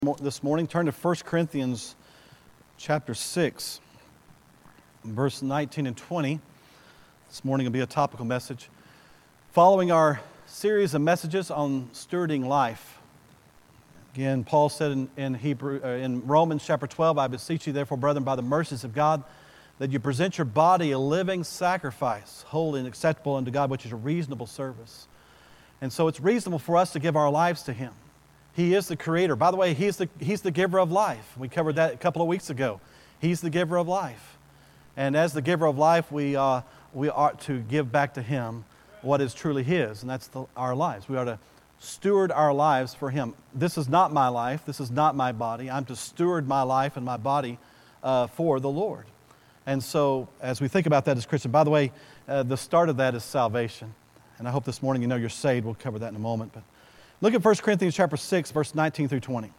This morning, turn to 1 Corinthians chapter 6, verse 19 and 20. This morning will be a topical message. Following our series of messages on stewarding life. Again, Paul said in Romans chapter 12, I beseech you therefore, brethren, by the mercies of God, that you present your body a living sacrifice, holy and acceptable unto God, which is a reasonable service. And so it's reasonable for us to give our lives to Him. He is the creator. By the way, He's the giver of life. We covered that a couple of weeks ago. He's the giver of life. And as the giver of life, we ought to give back to Him what is truly His, and that's our lives. We are to steward our lives for Him. This is not my life. This is not my body. I'm to steward my life and my body for the Lord. And so as we think about that as Christians, by the way, the start of that is salvation. And I hope this morning you know you're saved. We'll cover that in a moment. But look at 1 Corinthians chapter 6, verse 19 through 20.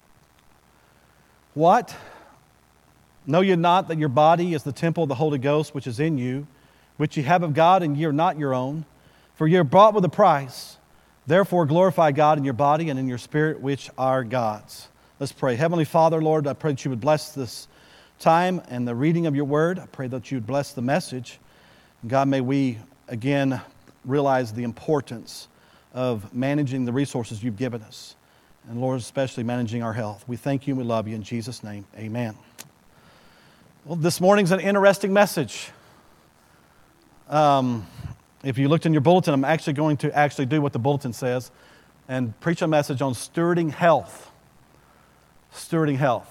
What? Know ye not that your body is the temple of the Holy Ghost, which is in you, which ye have of God, and ye are not your own? For ye are bought with a price. Therefore glorify God in your body and in your spirit, which are God's. Let's pray. Heavenly Father, Lord, I pray that you would bless this time and the reading of your word. I pray that you would bless the message. God, may we again realize the importance of managing the resources you've given us. And Lord, especially managing our health. We thank you and we love you. In Jesus' name, amen. Well, this morning's an interesting message. If you looked in your bulletin, I'm actually going to do what the bulletin says and preach a message on stewarding health. Stewarding health.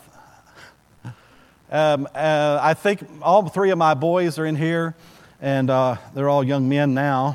I think all three of my boys are in here, and they're all young men now.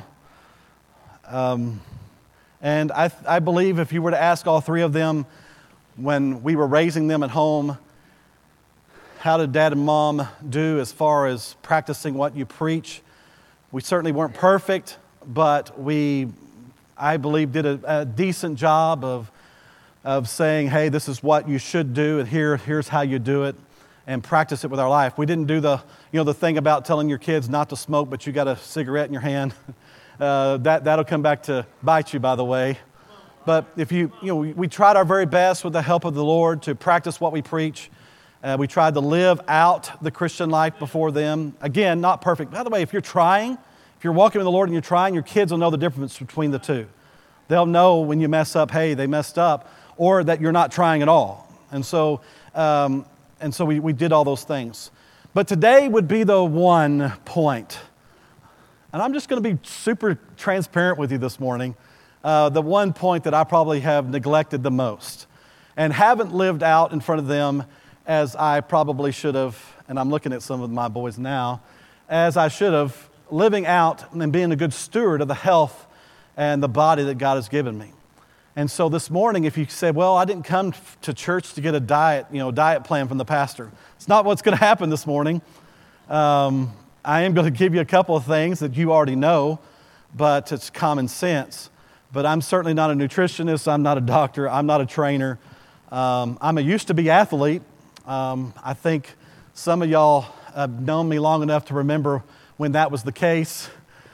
And I believe if you were to ask all three of them when we were raising them at home, how did Dad and Mom do as far as practicing what you preach? We certainly weren't perfect, but I believe, did a decent job of saying, hey, this is what you should do, and here's how you do it, and practice it with our life. We didn't do the thing about telling your kids not to smoke, but you got a cigarette in your hand. That'll come back to bite you, by the way. But if we tried our very best with the help of the Lord to practice what we preach. We tried to live out the Christian life before them. Again, not perfect. By the way, if you're walking with the Lord and you're trying, your kids will know the difference between the two. They'll know when you mess up, hey, they messed up, or that you're not trying at all. And so we did all those things. But today would be the one point. And I'm just going to be super transparent with you this morning. The one point that I probably have neglected the most and haven't lived out in front of them as I probably should have, and I'm looking at some of my boys now, as I should have, living out and being a good steward of the health and the body that God has given me. And so this morning, if you say, well, I didn't come to church to get a diet plan from the pastor. It's not what's going to happen this morning. I am going to give you a couple of things that you already know, but it's common sense. But I'm certainly not a nutritionist. I'm not a doctor. I'm not a trainer. I'm a used-to-be athlete. I think some of y'all have known me long enough to remember when that was the case.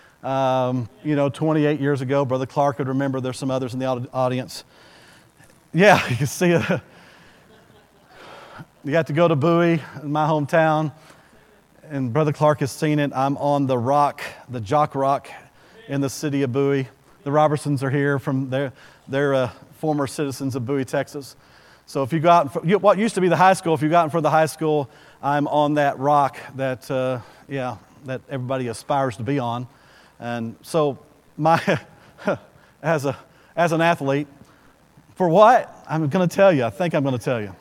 28 years ago, Brother Clark would remember. There's some others in the audience. Yeah, you can see it. You got to go to Bowie, in my hometown, and Brother Clark has seen it. I'm on the rock, the Jock Rock in the city of Bowie. The Robertsons are here from they're former citizens of Bowie, Texas. So if you go out, what used to be the high school, if you got in front of the high school, I'm on that rock that everybody aspires to be on. And so as an athlete, for what? I'm going to tell you. I think I'm going to tell you.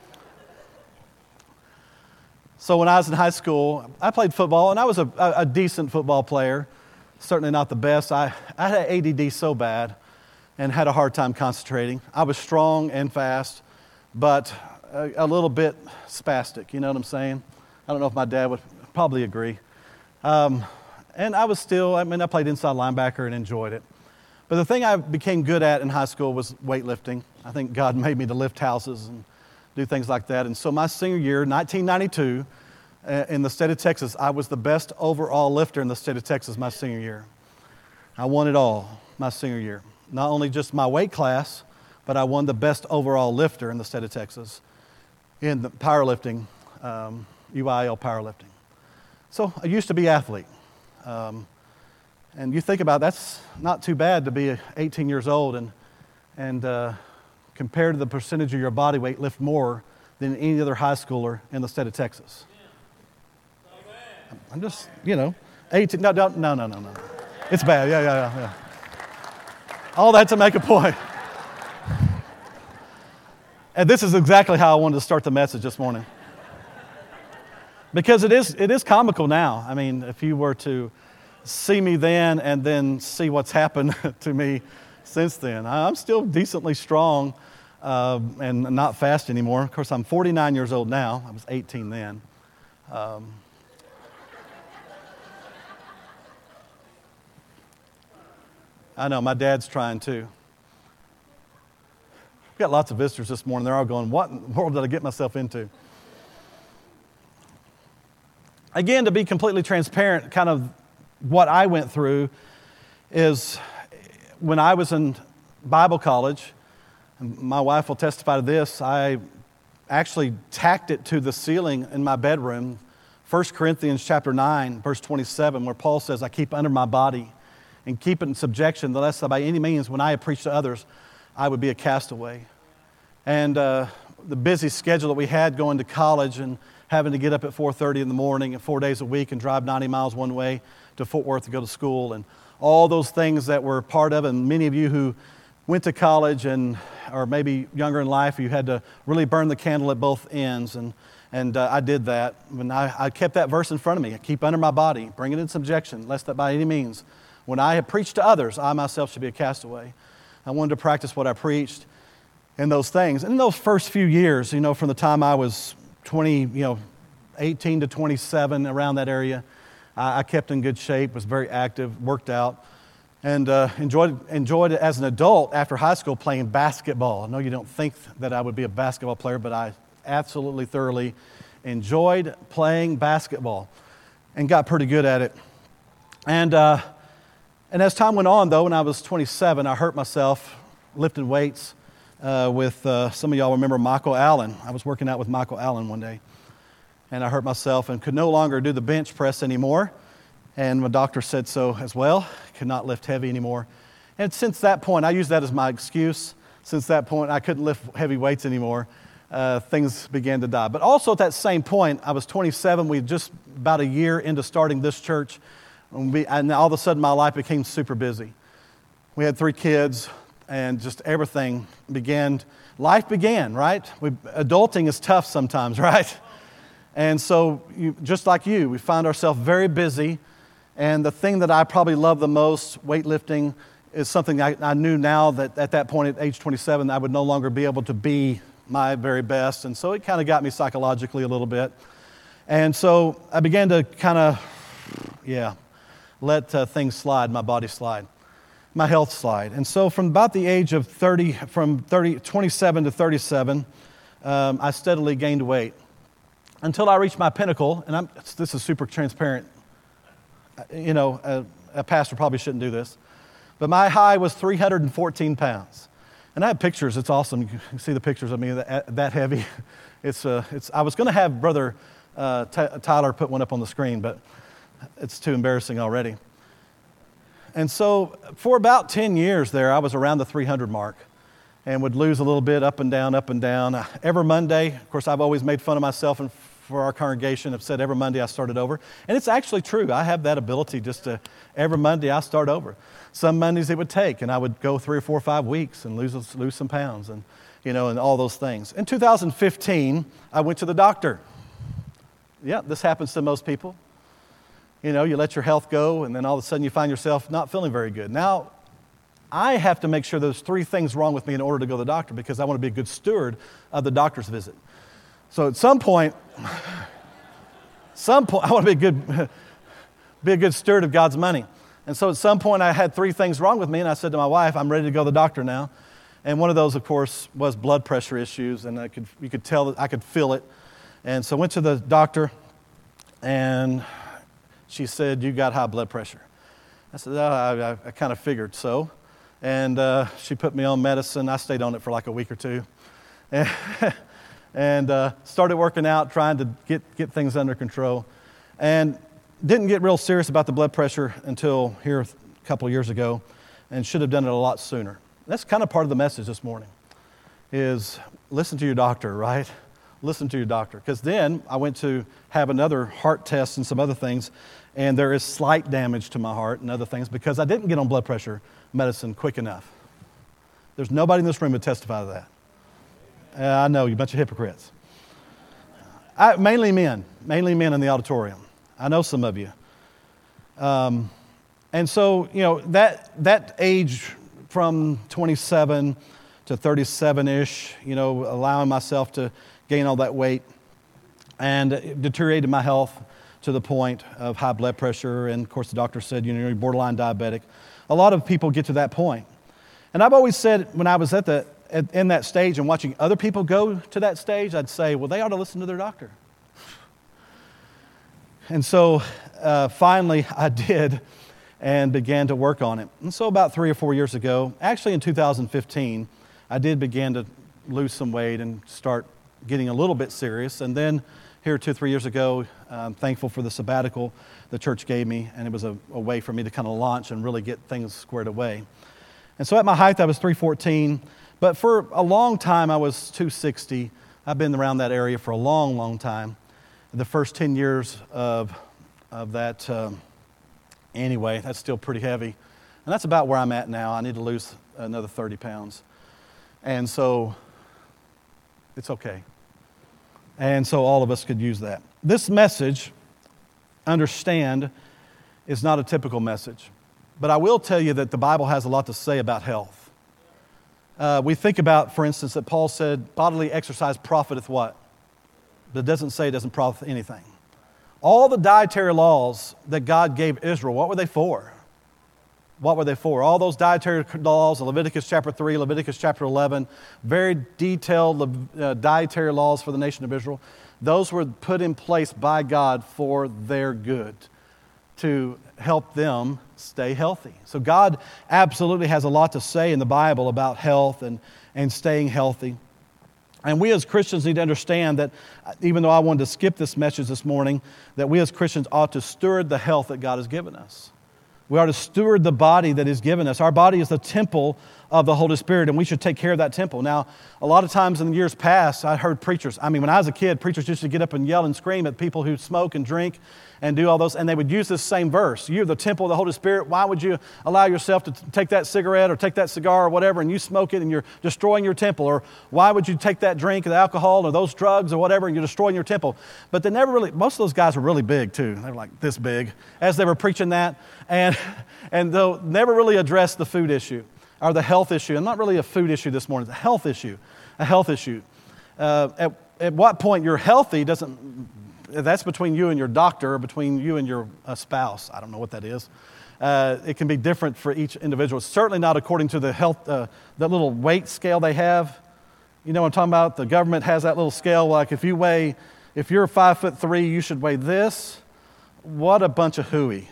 So when I was in high school, I played football, and I was a decent football player. Certainly not the best. I had ADD so bad and had a hard time concentrating. I was strong and fast, but a little bit spastic, you know what I'm saying? I don't know if my dad would probably agree. And I played inside linebacker and enjoyed it. But the thing I became good at in high school was weightlifting. I think God made me to lift houses and do things like that. And so my senior year, 1992, in the state of Texas, I was the best overall lifter in the state of Texas my senior year. I won it all my senior year. Not only just my weight class, but I won the best overall lifter in the state of Texas in the powerlifting, UIL powerlifting. So I used to be an athlete. And you think about it, that's not too bad to be 18 years old and compared to the percentage of your body weight, lift more than any other high schooler in the state of Texas. I'm just, 18, no. It's bad, yeah. All that to make a point. And this is exactly how I wanted to start the message this morning. Because it is comical now. I mean, if you were to see me then and then see what's happened to me since then. I'm still decently strong and not fast anymore. Of course, I'm 49 years old now. I was 18 then. I know, my dad's trying too. We've got lots of visitors this morning. They're all going, what in the world did I get myself into? Again, to be completely transparent, kind of what I went through is when I was in Bible college, and my wife will testify to this, I actually tacked it to the ceiling in my bedroom, 1 Corinthians chapter 9, verse 27, where Paul says, I keep under my body and keep it in subjection, lest by any means, when I preach to others, I would be a castaway. And the busy schedule that we had going to college and having to get up at 4:30 in the morning and 4 days a week and drive 90 miles one way to Fort Worth to go to school, and all those things that were part of it. And many of you who went to college or maybe younger in life, you had to really burn the candle at both ends, and I did that. And I kept that verse in front of me. I keep under my body, bring it in subjection, lest that by any means, when I have preached to others, I myself should be a castaway. I wanted to practice what I preached in those things. And in those first few years, from the time I was 18 to 27, around that area, I kept in good shape, was very active, worked out, and enjoyed it as an adult after high school playing basketball. I know you don't think that I would be a basketball player, but I absolutely thoroughly enjoyed playing basketball and got pretty good at it. And as time went on, though, when I was 27, I hurt myself lifting weights with some of y'all remember Michael Allen. I was working out with Michael Allen one day, and I hurt myself and could no longer do the bench press anymore. And my doctor said so as well. Could not lift heavy anymore. And since that point, I used that as my excuse. Since that point, I couldn't lift heavy weights anymore. Things began to die. But also at that same point, I was 27. We just about a year into starting this church. And all of a sudden, my life became super busy. We had 3 kids, and just everything began. Life began, right? Adulting is tough sometimes, right? And so, just like you, we found ourselves very busy. And the thing that I probably love the most, weightlifting, is something I knew now that at that point at age 27, I would no longer be able to be my very best. And so it kind of got me psychologically a little bit. And so I began to kind of, let things slide, my body slide, my health slide. And so from about the age of 27 to 37, I steadily gained weight until I reached my pinnacle. And this is super transparent. A pastor probably shouldn't do this. But my high was 314 pounds. And I have pictures. It's awesome. You can see the pictures of me that heavy. I was going to have Brother Tyler put one up on the screen, but it's too embarrassing already. And so for about 10 years there, I was around the 300 mark and would lose a little bit up and down, up and down. Every Monday, of course, I've always made fun of myself and for our congregation have said every Monday I started over. And it's actually true. I have that ability every Monday I start over. Some Mondays it would take, and I would go 3 or 4 or 5 weeks and lose some pounds and all those things. In 2015, I went to the doctor. Yeah, this happens to most people. You let your health go, and then all of a sudden you find yourself not feeling very good. Now, I have to make sure there's 3 things wrong with me in order to go to the doctor because I want to be a good steward of the doctor's visit. So at some point, I want to be a good steward of God's money. And so at some point I had 3 things wrong with me, and I said to my wife, I'm ready to go to the doctor now. And one of those, of course, was blood pressure issues, and you could tell that I could feel it. And so I went to the doctor, and she said, you got high blood pressure. I said, I kind of figured so. and she put me on medicine. I stayed on it for like a week or two, and started working out, trying to get things under control, and didn't get real serious about the blood pressure until here a couple of years ago, and should have done it a lot sooner. That's kind of part of the message this morning, is listen to your doctor, right? Listen to your doctor. Because then I went to have another heart test and some other things, and there is slight damage to my heart and other things because I didn't get on blood pressure medicine quick enough. There's nobody in this room who would testify to that. I know, you bunch of hypocrites. Mainly men in the auditorium. I know some of you. And so, that age from 27 to 37-ish, allowing myself to gain all that weight, and it deteriorated my health to the point of high blood pressure. And of course, the doctor said, you're borderline diabetic. A lot of people get to that point. And I've always said, when I was in that stage and watching other people go to that stage, I'd say, well, they ought to listen to their doctor. And so finally I did, and began to work on it. And so about 3 or 4 years ago, actually in 2015, I did begin to lose some weight and start getting a little bit serious. And then here 2 or 3 years ago, I'm thankful for the sabbatical the church gave me, and it was a way for me to kind of launch and really get things squared away. And so at my height, I was 314, but for a long time, I was 260. I've been around that area for a long, long time. The first 10 years of that, anyway, that's still pretty heavy. And that's about where I'm at now. I need to lose another 30 pounds. And so it's okay. And so all of us could use that. This message, understand, is not a typical message. But I will tell you that the Bible has a lot to say about health. We think about, for instance, that Paul said, bodily exercise profiteth what? But it doesn't say it doesn't profit anything. All the dietary laws that God gave Israel, what were they for? What were they for? All those dietary laws, Leviticus chapter 3, Leviticus chapter 11, very detailed dietary laws for the nation of Israel. Those were put in place by God for their good, to help them stay healthy. So God absolutely has a lot to say in the Bible about health and staying healthy. And we as Christians need to understand that, even though I wanted to skip this message this morning, that we as Christians ought to steward the health that God has given us. We are to steward the body that He's given us. Our body is the temple of the Holy Spirit, and we should take care of that temple. Now, a lot of times in the years past, I heard preachers, when I was a kid, preachers used to get up and yell and scream at people who smoke and drink and do all those, and they would use this same verse. You're the temple of the Holy Spirit. Why would you allow yourself to take that cigarette or take that cigar or whatever, and you smoke it and you're destroying your temple? Or why would you take that drink, the alcohol or those drugs or whatever, and you're destroying your temple? But they never really, most of those guys were really big too. They were like this big as they were preaching that, and they'll never really address the food issue or the health issue. And not really a food issue this morning, it's a health issue. At what point you're healthy that's between you and your doctor, or between you and your spouse. I don't know what that is. It can be different for each individual. It's certainly not according to the health, that little weight scale they have. You know what I'm talking about? The government has that little scale, like if you're 5'3", you should weigh this. What a bunch of hooey.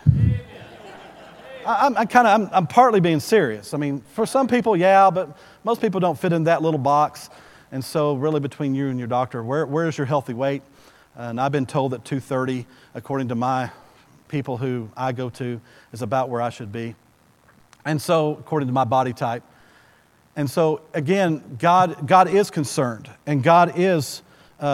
I'm partly being serious. For some people, yeah, but most people don't fit in that little box. And so really between you and your doctor, where is your healthy weight? And I've been told that 230, according to my people who I go to, is about where I should be. And so, according to my body type. And so, again, God is concerned. And God is,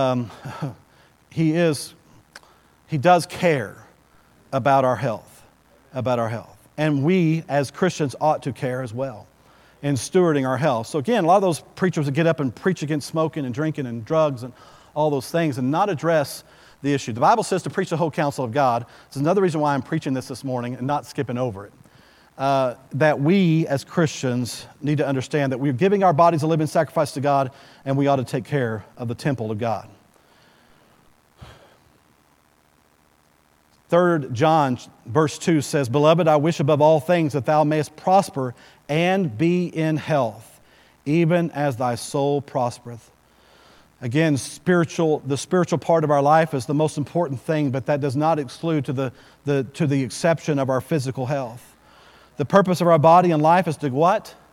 He does care about our health. And we, as Christians, ought to care as well in stewarding our health. So again, a lot of those preachers that get up and preach against smoking and drinking and drugs and all those things and not address the issue. The Bible says to preach the whole counsel of God. It's another reason why I'm preaching this morning and not skipping over it. That we, as Christians, need to understand that we're giving our bodies a living sacrifice to God, and we ought to take care of the temple of God. 3 John verse 2 says, "Beloved, I wish above all things that thou mayest prosper and be in health, even as thy soul prospereth." Again, the spiritual part of our life is the most important thing, but that does not exclude to the exception of our physical health. The purpose of our body and life is to what?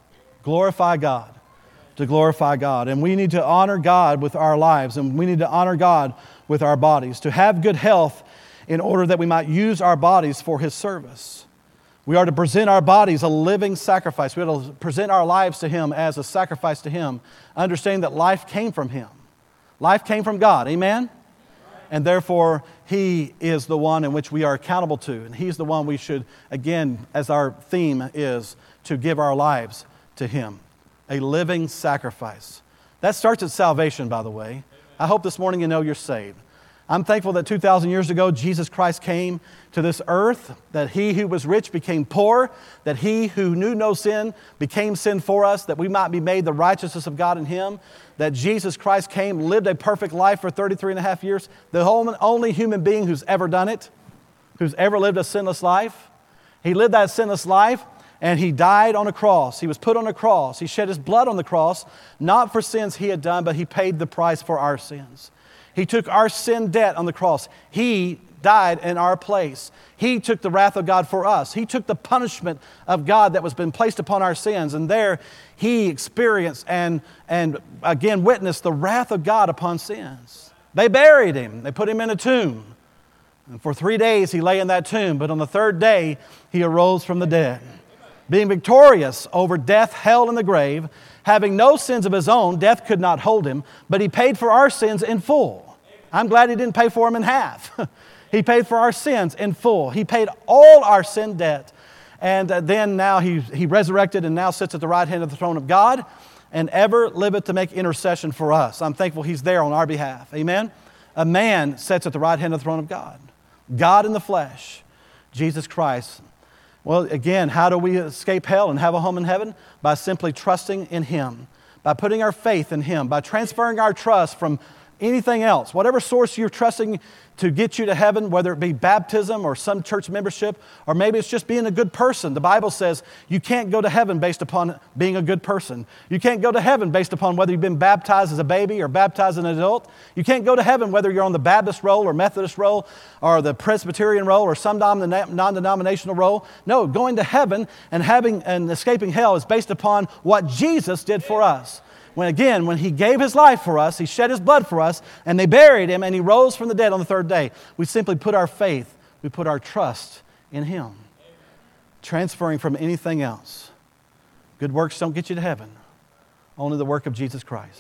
glorify God. To glorify God. And we need to honor God with our lives, and we need to honor God with our bodies, to have good health in order that we might use our bodies for His service. We are to present our bodies a living sacrifice. We are to present our lives to Him as a sacrifice to Him, understanding that life came from Him. Life came from God. Amen? And therefore, He is the one in which we are accountable to. And He's the one we should, again, as our theme is, to give our lives to Him. A living sacrifice. That starts at salvation, by the way. I hope this morning you know you're saved. I'm thankful that 2,000 years ago, Jesus Christ came to this earth, that He who was rich became poor, that He who knew no sin became sin for us, that we might be made the righteousness of God in Him, that Jesus Christ came, lived a perfect life for 33 and a half years, the only human being who's ever done it, who's ever lived a sinless life. He lived that sinless life, and He died on a cross. He was put on a cross. He shed His blood on the cross, not for sins He had done, but He paid the price for our sins. He took our sin debt on the cross. He died in our place. He took the wrath of God for us. He took the punishment of God that was been placed upon our sins. And there He experienced and again witnessed the wrath of God upon sins. They buried Him. They put Him in a tomb. And for 3 days He lay in that tomb. But on the third day He arose from the dead, being victorious over death, hell, and the grave. Having no sins of His own, death could not hold Him, but He paid for our sins in full. I'm glad He didn't pay for them in half. He paid for our sins in full. He paid all our sin debt. And then now He resurrected and now sits at the right hand of the throne of God and ever liveth to make intercession for us. I'm thankful He's there on our behalf. Amen? A man sits at the right hand of the throne of God. God in the flesh, Jesus Christ. Well, again, how do we escape hell and have a home in heaven? By simply trusting in Him, by putting our faith in Him, by transferring our trust from anything else. Whatever source you're trusting to get you to heaven, whether it be baptism or some church membership, or maybe it's just being a good person. The Bible says you can't go to heaven based upon being a good person. You can't go to heaven based upon whether you've been baptized as a baby or baptized as an adult. You can't go to heaven whether you're on the Baptist roll or Methodist roll or the Presbyterian roll or some non-denominational roll. No, going to heaven and having and escaping hell is based upon what Jesus did for us. When He gave His life for us, He shed His blood for us, and they buried Him, and He rose from the dead on the third day. We simply put our faith, we put our trust in Him. Transferring from anything else. Good works don't get you to heaven. Only the work of Jesus Christ.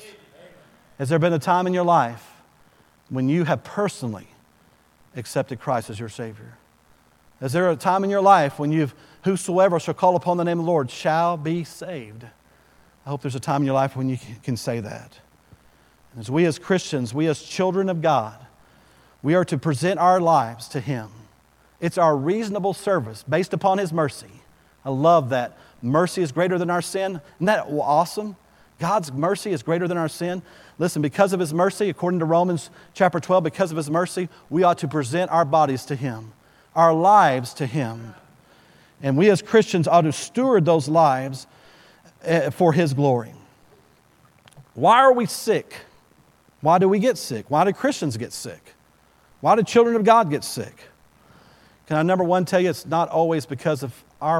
Has there been a time in your life when you have personally accepted Christ as your Savior? Is there a time in your life when whosoever shall call upon the name of the Lord shall be saved? I hope there's a time in your life when you can say that. As we as Christians, we as children of God, we are to present our lives to Him. It's our reasonable service based upon His mercy. I love that. Mercy is greater than our sin. Isn't that awesome? God's mercy is greater than our sin. Listen, because of His mercy, according to Romans chapter 12, because of His mercy, we ought to present our bodies to Him, our lives to Him. And we as Christians ought to steward those lives for His glory. Why are we sick? Why do we get sick? Why do Christians get sick? Why do children of God get sick? Can I, number one, tell you it's not always because of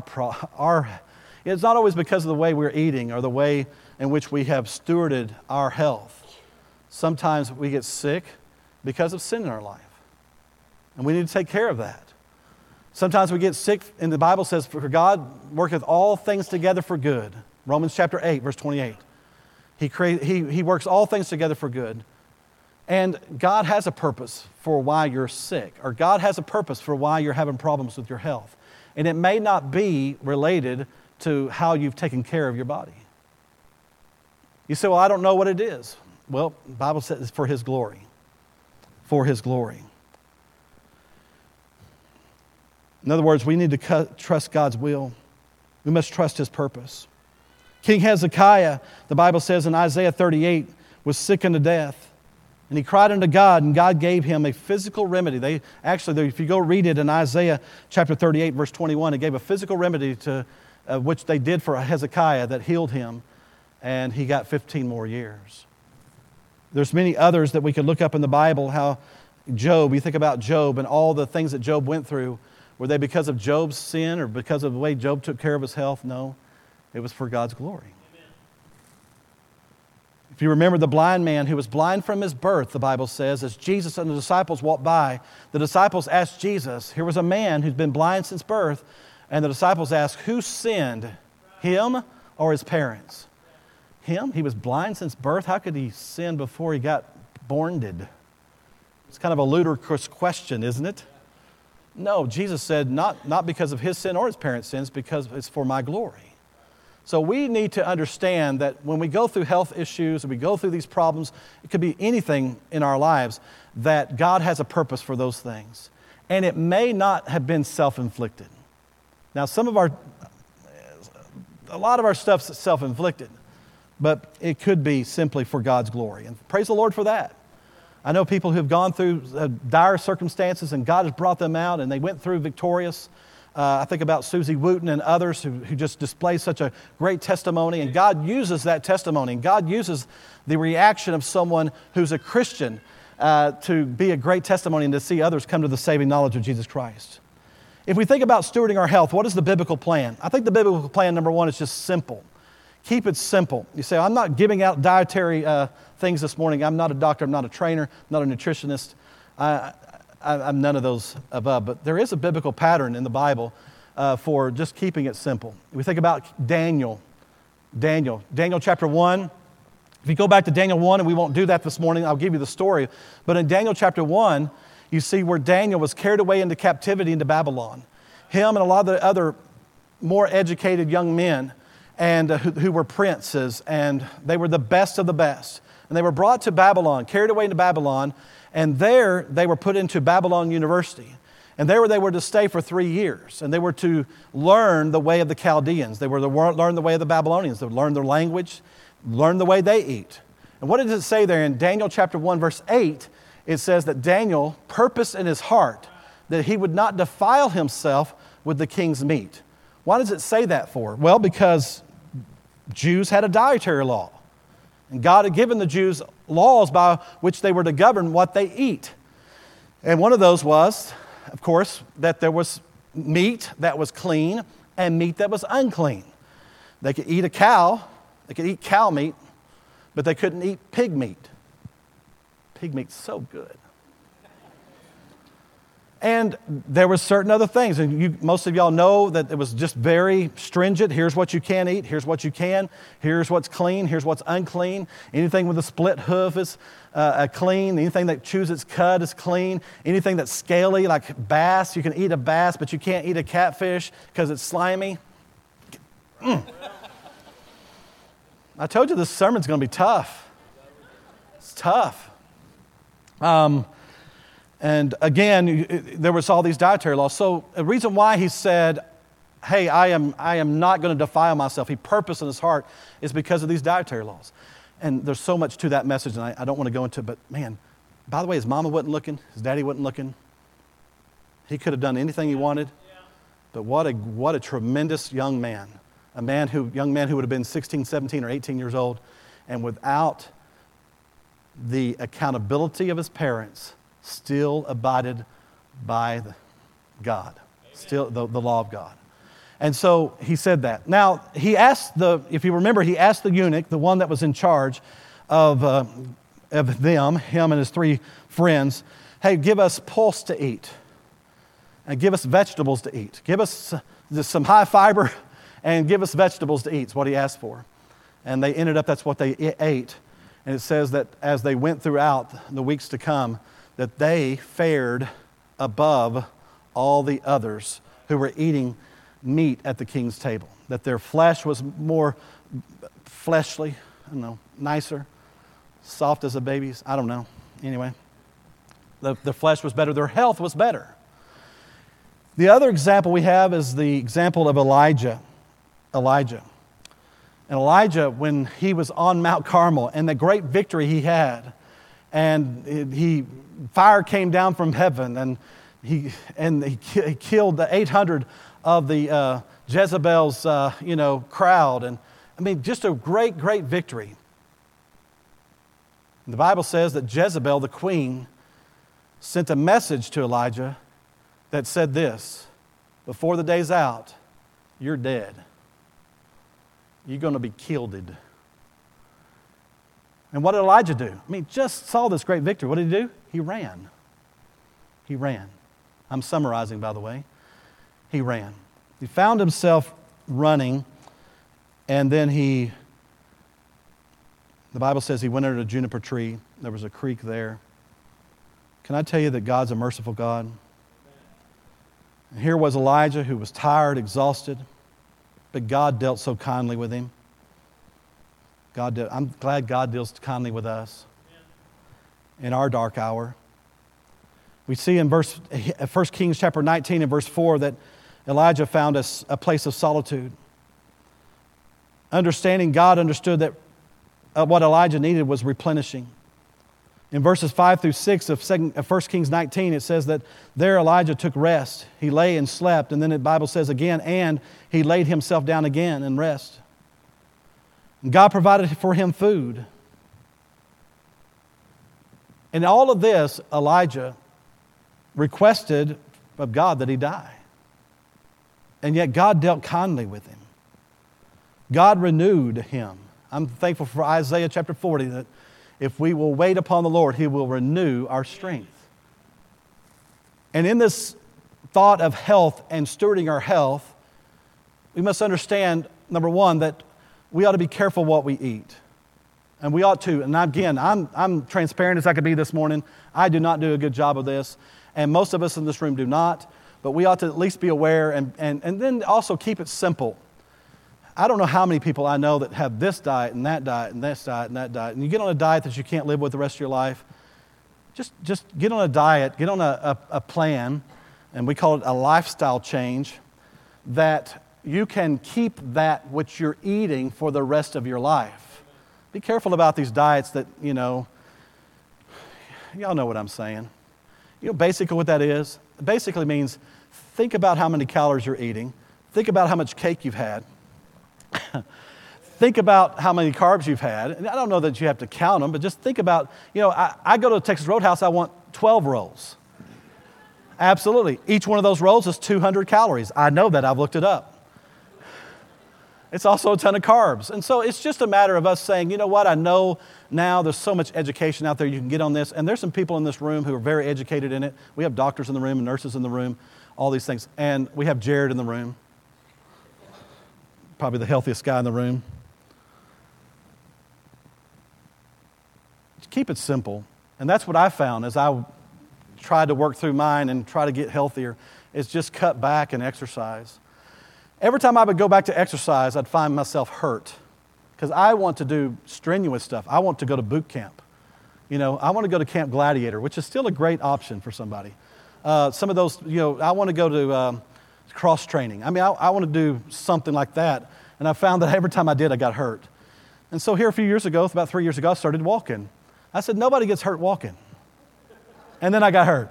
it's not always because of the way we're eating or the way in which we have stewarded our health. Sometimes we get sick because of sin in our life. And we need to take care of that. Sometimes we get sick, and the Bible says, for God worketh all things together for good. Romans chapter 8, verse 28. He works all things together for good. And God has a purpose for why you're sick, or God has a purpose for why you're having problems with your health. And it may not be related to how you've taken care of your body. You say, well, I don't know what it is. Well, the Bible says it's for His glory. For His glory. In other words, we need to trust God's will. We must trust His purpose. King Hezekiah, the Bible says in Isaiah 38, was sick unto death. And he cried unto God, and God gave him a physical remedy. If you go read it in Isaiah chapter 38, verse 21, it gave a physical remedy to which they did for Hezekiah that healed him, and he got 15 more years. There's many others that we could look up in the Bible, how Job, you think about Job and all the things that Job went through. Were they because of Job's sin or because of the way Job took care of his health? No. It was for God's glory. Amen. If you remember the blind man who was blind from his birth, the Bible says, as Jesus and the disciples walked by, the disciples asked Jesus, here was a man who's been blind since birth, and the disciples asked, who sinned, him or his parents? Him? He was blind since birth? How could he sin before he got born? It's kind of a ludicrous question, isn't it? No, Jesus said, not because of his sin or his parents' sins, because it's for my glory. So we need to understand that when we go through health issues, and we go through these problems, it could be anything in our lives, that God has a purpose for those things. And it may not have been self-inflicted. Now, a lot of our stuff's self-inflicted, but it could be simply for God's glory. And praise the Lord for that. I know people who have gone through dire circumstances and God has brought them out and they went through victorious. I think about Susie Wooten and others who just display such a great testimony, and God uses that testimony, and God uses the reaction of someone who's a Christian to be a great testimony and to see others come to the saving knowledge of Jesus Christ. If we think about stewarding our health, what is the biblical plan? I think the biblical plan, number one, is just simple. Keep it simple. You say, I'm not giving out dietary things this morning. I'm not a doctor. I'm not a trainer. I'm not a nutritionist. I'm none of those above, but there is a biblical pattern in the Bible for just keeping it simple. We think about Daniel chapter 1. If you go back to Daniel 1, and we won't do that this morning, I'll give you the story. But in Daniel chapter 1, you see where Daniel was carried away into captivity into Babylon. Him and a lot of the other more educated young men and who were princes, and they were the best of the best. And they were brought to Babylon, carried away into Babylon, and there they were put into Babylon University. And there they were to stay for 3 years. And they were to learn the way of the Chaldeans. They were to learn the way of the Babylonians. They would learn their language, learn the way they eat. And what does it say there in Daniel chapter 1, verse 8? It says that Daniel purposed in his heart that he would not defile himself with the king's meat. Why does it say that for? Well, because Jews had a dietary law. And God had given the Jews laws by which they were to govern what they eat. And one of those was, of course, that there was meat that was clean and meat that was unclean. They could eat a cow, they could eat cow meat, but they couldn't eat pig meat. Pig meat's so good. And there were certain other things, and most of y'all know that it was just very stringent. Here's what you can eat, here's what you can, here's what's clean, here's what's unclean. Anything with a split hoof is clean. Anything that chews its cud is clean. Anything that's scaly, like bass, you can eat a bass, but you can't eat a catfish because it's slimy. I told you this sermon's going to be tough. It's tough. And again, there was all these dietary laws. So the reason why he said, hey, I am not going to defile myself, he purposed in his heart, is because of these dietary laws. And there's so much to that message, and I don't want to go into it, but man, by the way, his mama wasn't looking, his daddy wasn't looking. He could have done anything he wanted, but what a tremendous young man. Young man who would have been 16, 17, or 18 years old, and without the accountability of his parents, still abided by God, still the law of God. And so he said that. Now, if you remember, he asked the eunuch, the one that was in charge of them, him and his 3 friends, hey, give us pulse to eat, and give us vegetables to eat. Give us some high fiber, and give us vegetables to eat, is what he asked for. And that's what they ate. And it says that as they went throughout the weeks to come, that they fared above all the others who were eating meat at the king's table. That their flesh was more fleshly, nicer, soft as a baby's, I don't know. Anyway, the flesh was better, their health was better. The other example we have is the example of Elijah. And Elijah, when he was on Mount Carmel and the great victory he had, and fire came down from heaven, and he killed the 800 of the Jezebel's crowd, and just a great victory. The Bible says that Jezebel, the queen, sent a message to Elijah that said this: before the day's out, you're dead. You're going to be killed. And what did Elijah do? I mean, just saw this great victory. What did he do? He ran. He ran. I'm summarizing, by the way. He ran. He found himself running, and then the Bible says he went under a juniper tree. There was a creek there. Can I tell you that God's a merciful God? And here was Elijah, who was tired, exhausted, but God dealt so kindly with him. I'm glad God deals kindly with us in our dark hour. We see in 1 Kings chapter 19 and verse 4 that Elijah found a place of solitude. Understanding, God understood that what Elijah needed was replenishing. In verses 5 through 6 of 1 Kings 19, it says that there Elijah took rest. He lay and slept, and then the Bible says again, and he laid himself down again and rest. And God provided for him food. In all of this, Elijah requested of God that he die. And yet God dealt kindly with him. God renewed him. I'm thankful for Isaiah chapter 40 that if we will wait upon the Lord, He will renew our strength. And in this thought of health and stewarding our health, we must understand, number one, that we ought to be careful what we eat. And we ought to, and again, I'm transparent as I could be this morning. I do not do a good job of this, and most of us in this room do not, but we ought to at least be aware and then also keep it simple. I don't know how many people I know that have this diet and that diet and this diet and that diet. And you get on a diet that you can't live with the rest of your life, just get on a diet, get on a plan, and we call it a lifestyle change, that you can keep that which you're eating for the rest of your life. Be careful about these diets that, y'all know what I'm saying. Basically what that is, it basically means think about how many calories you're eating, think about how much cake you've had, think about how many carbs you've had. And I don't know that you have to count them, but just think about, I go to a Texas Roadhouse, I want 12 rolls. Absolutely. Each one of those rolls is 200 calories. I know that. I've looked it up. It's also a ton of carbs. And so it's just a matter of us saying, you know what, I know now there's so much education out there you can get on this. And there's some people in this room who are very educated in it. We have doctors in the room and nurses in the room, all these things. And we have Jared in the room. Probably the healthiest guy in the room. Keep it simple. And that's what I found as I tried to work through mine and try to get healthier, is just cut back and exercise. Every time I would go back to exercise, I'd find myself hurt because I want to do strenuous stuff. I want to go to boot camp. I want to go to Camp Gladiator, which is still a great option for somebody. Some of those, I want to go to cross training. I want to do something like that. And I found that every time I did, I got hurt. And so here a few years ago, about 3 years ago, I started walking. I said, nobody gets hurt walking. And then I got hurt.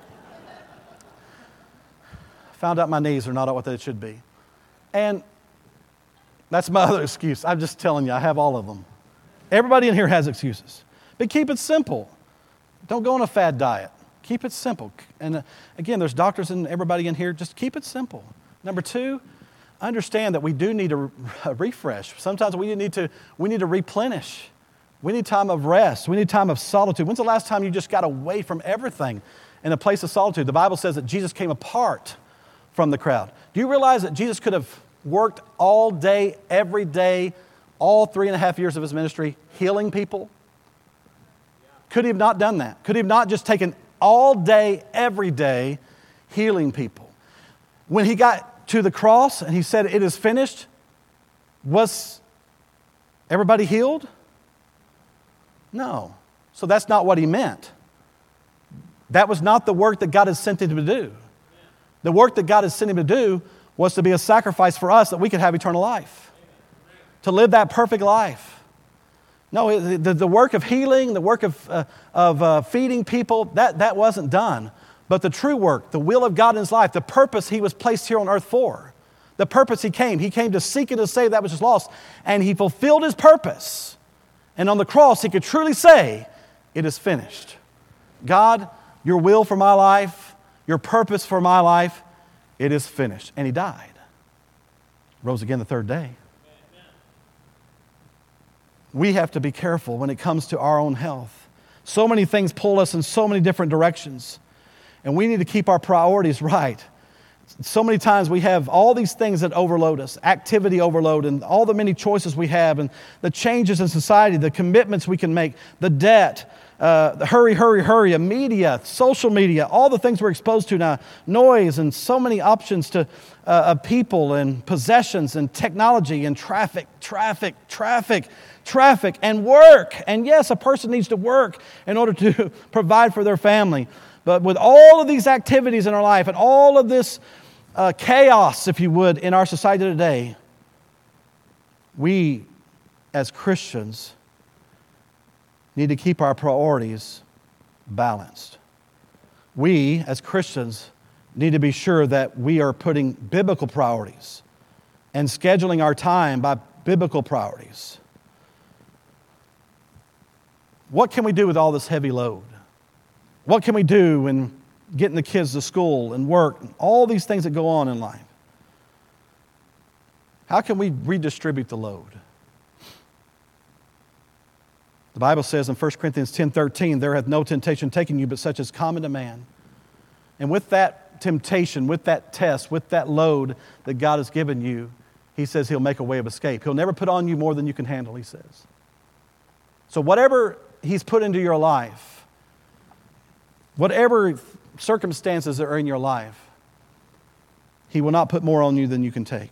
Found out my knees are not what they should be. And that's my other excuse. I'm just telling you, I have all of them. Everybody in here has excuses. But keep it simple. Don't go on a fad diet. Keep it simple. And again, there's doctors and everybody in here. Just keep it simple. Number two, understand that we do need a refresh. Sometimes we need to replenish. We need time of rest. We need time of solitude. When's the last time you just got away from everything in a place of solitude? The Bible says that Jesus came apart from the crowd. Do you realize that Jesus could have worked all day, every day, all 3.5 years of his ministry, healing people? Could he have not done that? Could he have not just taken all day, every day, healing people? When he got to the cross and he said, "It is finished," was everybody healed? No. So that's not what he meant. That was not the work that God had sent him to do. The work that God had sent him to do was to be a sacrifice for us that we could have eternal life, to live that perfect life. No, the work of healing, the work of feeding people, that wasn't done. But the true work, the will of God in his life, the purpose he was placed here on earth for, the purpose he came to seek and to save that which is lost, and he fulfilled his purpose. And on the cross, he could truly say, "It is finished." God, your will for my life, your purpose for my life, it is finished. And he died. Rose again the third day. we have to be careful when it comes to our own health. So many things pull us in so many different directions, and we need to keep our priorities right. So many times we have all these things that overload us, activity overload, and all the many choices we have, and the changes in society, the commitments we can make, the debt, the hurry, media, social media, all the things we're exposed to now, noise, and so many options to of people and possessions and technology and traffic, and work. And yes, a person needs to work in order to provide for their family. But with all of these activities in our life and all of this chaos, if you would, in our society today, we as Christians need to keep our priorities balanced. We as Christians need to be sure that we are putting biblical priorities and scheduling our time by biblical priorities. What can we do with all this heavy load? What can we do in getting the kids to school and work, and all these things that go on in life? How can we redistribute the load? The Bible says in 1 Corinthians 10:13, there hath no temptation taken you but such as common to man. And with that temptation, with that test, with that load that God has given you, He says He'll make a way of escape. He'll never put on you more than you can handle, He says. So whatever He's put into your life, whatever circumstances that are in your life, He will not put more on you than you can take.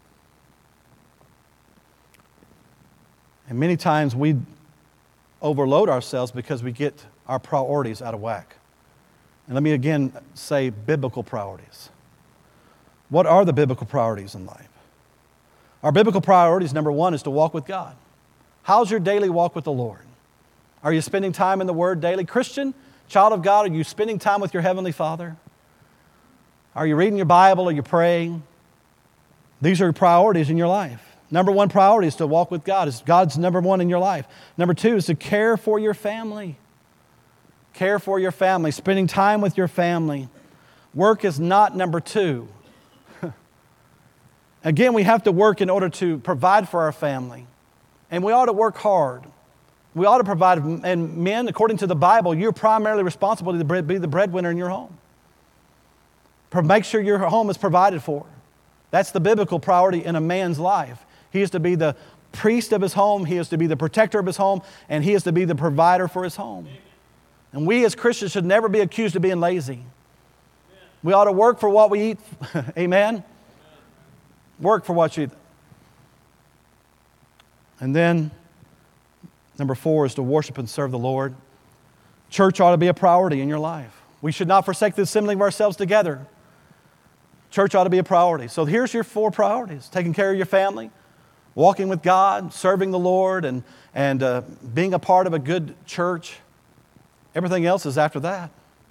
And many times we overload ourselves because we get our priorities out of whack. And let me again say biblical priorities. What are the biblical priorities in life? Our biblical priorities, number one, is to walk with God. How's your daily walk with the Lord? Are you spending time in the Word daily? Christian, child of God, are you spending time with your Heavenly Father? Are you reading your Bible? Are you praying? These are priorities in your life. Number one priority is to walk with God. God's number one in your life. Number two is to care for your family. Care for your family, spending time with your family. Work is not number two. Again, we have to work in order to provide for our family. And we ought to work hard. We ought to provide, and men, according to the Bible, you're primarily responsible to be the breadwinner in your home. Make sure your home is provided for. That's the biblical priority in a man's life. He is to be the priest of his home, he is to be the protector of his home, and he is to be the provider for his home. And we as Christians should never be accused of being lazy. We ought to work for what we eat. Amen? Work for what you eat. And then, number four is to worship and serve the Lord. Church ought to be a priority in your life. We should not forsake the assembling of ourselves together. Church ought to be a priority. So here's your four priorities. Taking care of your family, walking with God, serving the Lord, and being a part of a good church. Everything else is after that.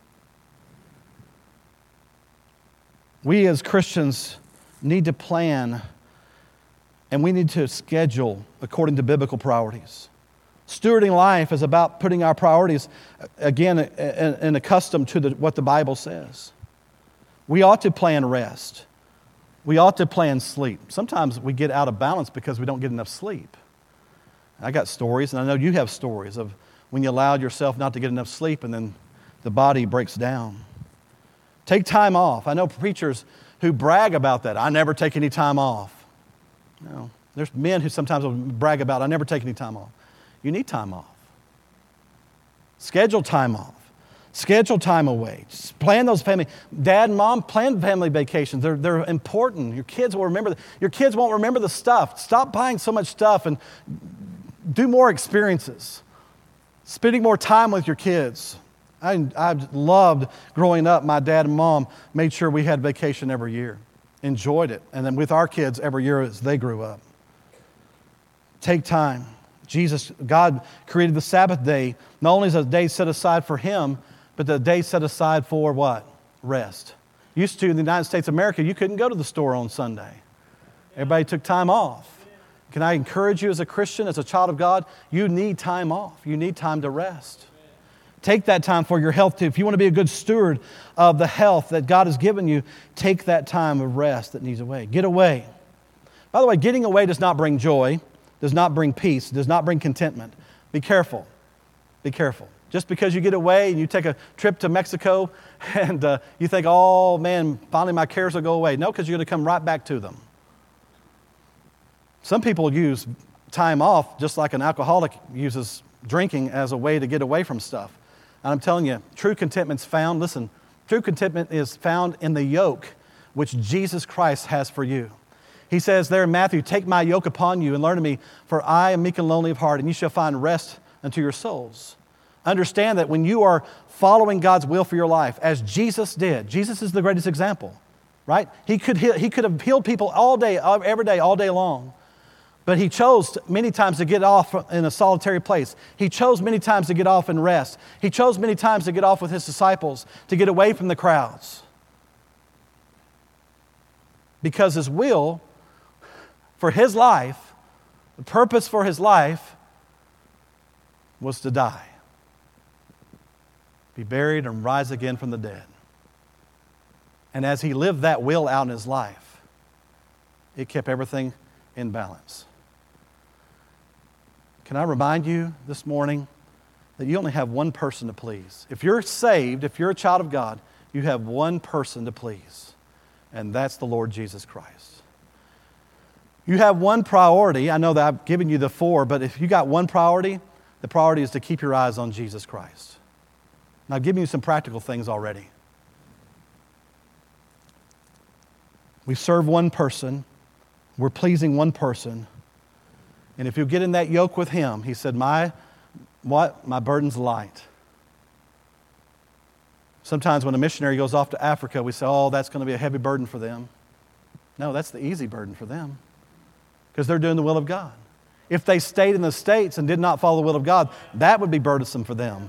We as Christians need to plan, and we need to schedule according to biblical priorities. Stewarding life is about putting our priorities, again, and accustomed to what the Bible says. We ought to plan rest. We ought to plan sleep. Sometimes we get out of balance because we don't get enough sleep. I got stories, and I know you have stories of when you allowed yourself not to get enough sleep and then the body breaks down. Take time off. I know preachers who brag about that. I never take any time off. No, there's men who sometimes will brag about, I never take any time off. You need time off. Schedule time off. Schedule time away. Just plan those family. Dad and mom, plan family vacations. They're important. Your kids will remember. Your kids won't remember the stuff. Stop buying so much stuff and do more experiences. Spending more time with your kids. I loved growing up. My dad and mom made sure we had vacation every year. Enjoyed it. And then with our kids every year as they grew up. Take time. God created the Sabbath day not only as a day set aside for Him, but the day set aside for what? Rest. Used to in the United States of America, you couldn't go to the store on Sunday. Everybody took time off. Can I encourage you as a Christian, as a child of God, you need time off. You need time to rest. Take that time for your health too. If you want to be a good steward of the health that God has given you, take that time of rest that needs away. Get away. By the way, getting away does not bring joy. does not bring peace, does not bring contentment. Be careful. Be careful. Just because you get away and you take a trip to Mexico and you think, oh man, finally my cares will go away. No, because you're going to come right back to them. Some people use time off just like an alcoholic uses drinking as a way to get away from stuff. And I'm telling you, true contentment's found, listen, true contentment is found in the yoke which Jesus Christ has for you. He says there in Matthew, take my yoke upon you and learn of me, for I am meek and lonely of heart, and you shall find rest unto your souls. Understand that when you are following God's will for your life, as Jesus did, Jesus is the greatest example, right? He could have healed people all day, every day, all day long. But he chose many times to get off in a solitary place. He chose many times to get off and rest. He chose many times to get off with his disciples, to get away from the crowds. Because his will for his life, the purpose for his life was to die, be buried and rise again from the dead. And as he lived that will out in his life, it kept everything in balance. Can I remind you this morning that you only have one person to please? If you're saved, if you're a child of God, you have one person to please, and that's the Lord Jesus Christ. You have one priority. I know that I've given you the 4, but if you got one priority, the priority is to keep your eyes on Jesus Christ. And I've given you some practical things already. We serve one person. We're pleasing one person. And if you get in that yoke with him, he said, my burden's light. Sometimes when a missionary goes off to Africa, we say, oh, that's going to be a heavy burden for them. No, that's the easy burden for them because they're doing the will of God. If they stayed in the States and did not follow the will of God, that would be burdensome for them.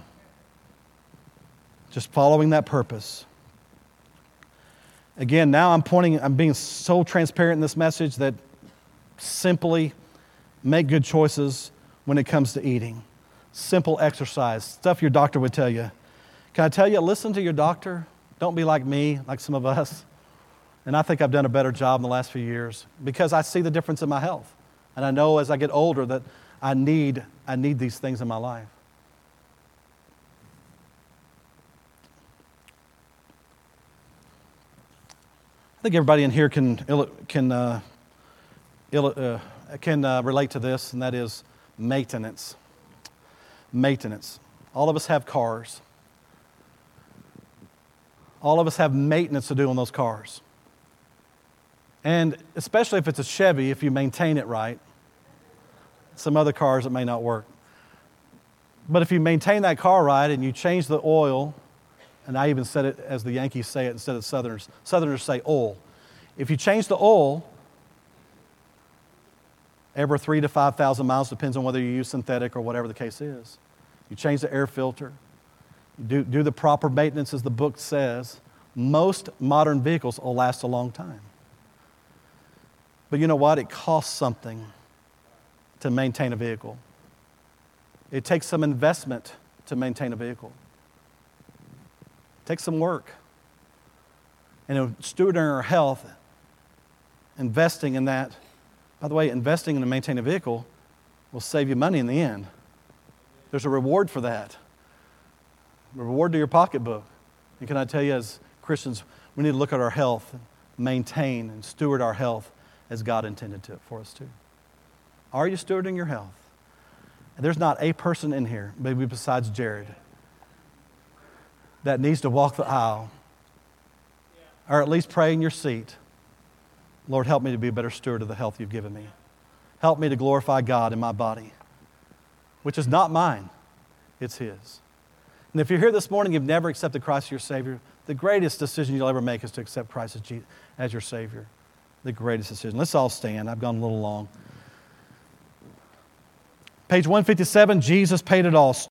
Just following that purpose. Again, now I'm being so transparent in this message that simply make good choices when it comes to eating. Simple exercise, stuff your doctor would tell you. Can I tell you, listen to your doctor. Don't be like me, like some of us. And I think I've done a better job in the last few years because I see the difference in my health. And I know as I get older that I need these things in my life. I think everybody in here can relate to this, and that is maintenance. Maintenance. All of us have cars. All of us have maintenance to do on those cars. And especially if it's a Chevy, if you maintain it right. Some other cars, it may not work. But if you maintain that car right and you change the oil, and I even said it as the Yankees say it instead of Southerners. Southerners say oil. If you change the oil every 3,000 to 5,000 miles, depends on whether you use synthetic or whatever the case is. You change the air filter. You do the proper maintenance as the book says. Most modern vehicles will last a long time. But you know what? It costs something to maintain a vehicle. It takes some investment to maintain a vehicle. It takes some work. And in stewarding our health, investing in that, by the way, investing in and maintaining a vehicle will save you money in the end. There's a reward for that. A reward to your pocketbook. And can I tell you, as Christians, we need to look at our health, maintain and steward our health as God intended to for us to. Are you stewarding your health? And there's not a person in here, maybe besides Jared, that needs to walk the aisle or at least pray in your seat. Lord, help me to be a better steward of the health you've given me. Help me to glorify God in my body, which is not mine, it's His. And if you're here this morning, you've never accepted Christ as your Savior, the greatest decision you'll ever make is to accept Christ as your Savior. The greatest decision. Let's all stand. I've gone a little long. Page 157, Jesus paid it all.